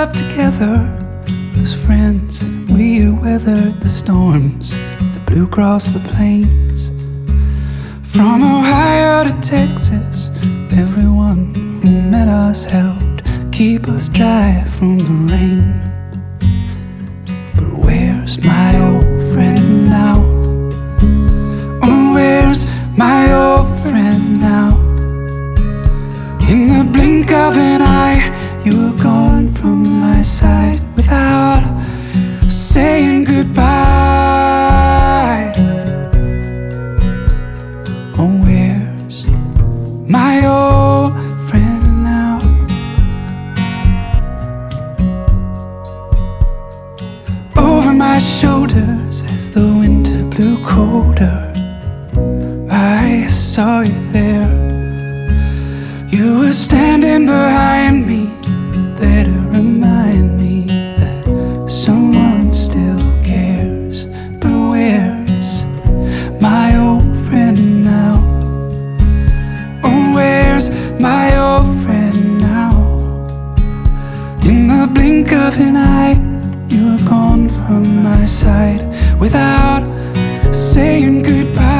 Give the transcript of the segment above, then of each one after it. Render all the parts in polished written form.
up together as friends. We weathered the storms that blew across the plains. From Ohio to Texas, everyone who met us helped keep us dry from the rain. But where's my old friend now? Oh, where's my old friend now? In the blink of an eye, you were gone from my side without saying goodbye. Oh, where's my old friend now? Over my shoulders as the winter blew colder, I saw you there. You were standing behind me, there to remind me that someone still cares. But where's my old friend now? Oh, where's my old friend now? In the blink of an eye, you were gone from my side without saying goodbye.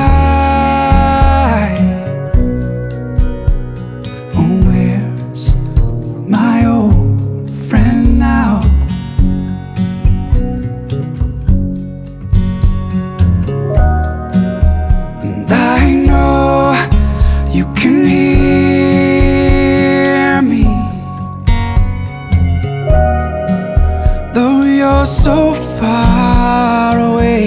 You can hear me, though you're so far away.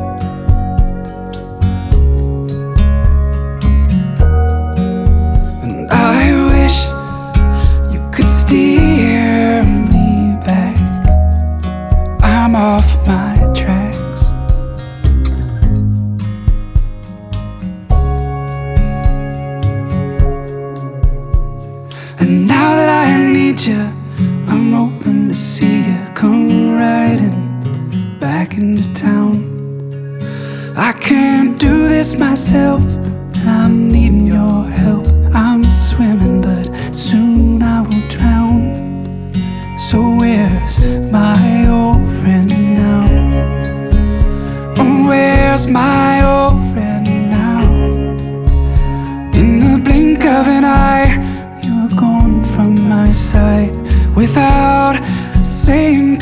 And I wish you could steer me back. I'm off my tracks. And now that I need you, I'm hoping to see you come riding back into town. I can't do this myself, and I'm needing your help. I'm swimming, but soon I will drown. So where's my old friend now? Oh, where's my old friend now? In the blink of an eye, gone from my side without saying